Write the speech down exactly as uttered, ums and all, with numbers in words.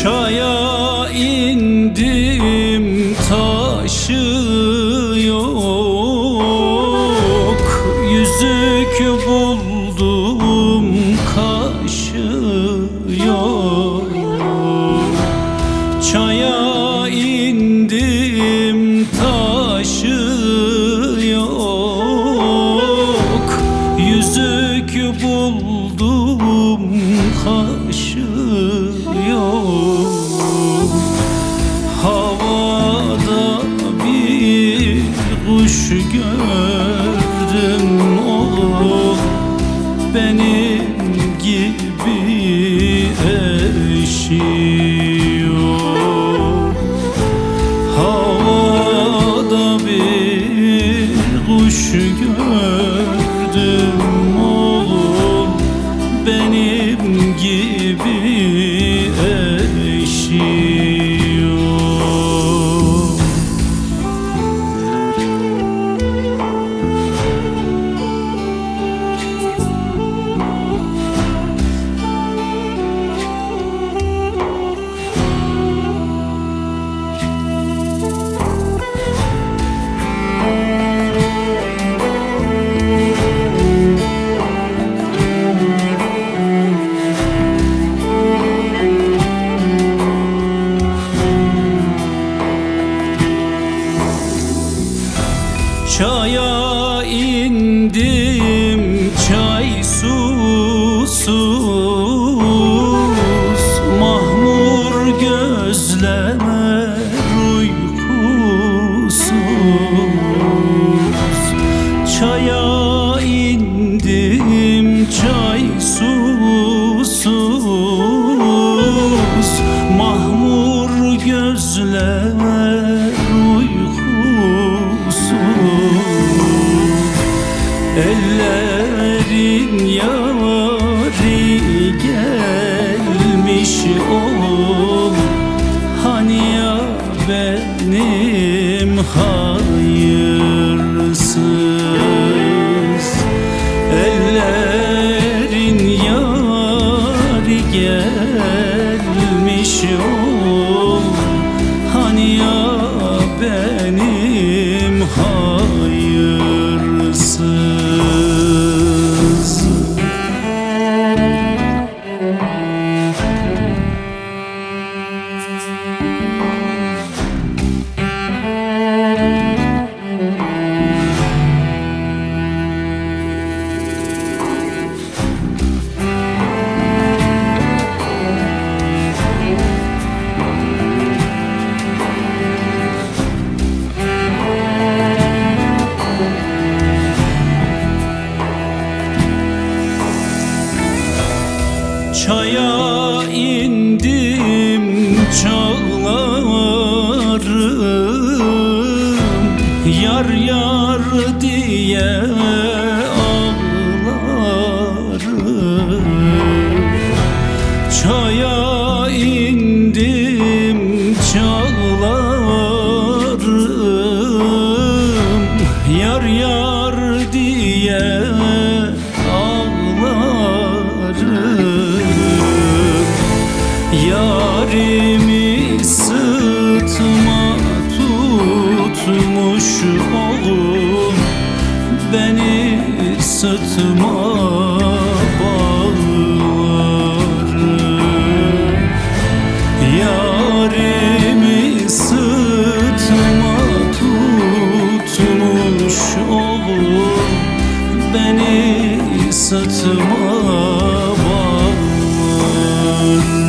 Çaya indim taşı yok, yüzük buldum kaşı yok. Çaya indim taşı yok, yüzük buldum kaşı yok. Havada bir kuş gördüm, o benim gibi eşi yok. Havada bir kuş gördüm, o benim gibi eşi yok. Çaya indim çay susuz, mahmur gözler uykusuz. Çaya indim çay susuz, mahmur gözler uykusuz. Ellerin yari gelmiş ol, hani ya benim hayırsız. Ellerin yari gelmiş ol, hani ya benim hayırsız. Çaya indim çağlarım, yar yar diye ağlarım. Çaya indim çağlarım, yar yar diye ağlarım. Yarimi sıtma tutmuş oğlum, beni sıtma bağlarım. Yarimi sıtma tutmuş oğlum, beni sıtma bağlarım.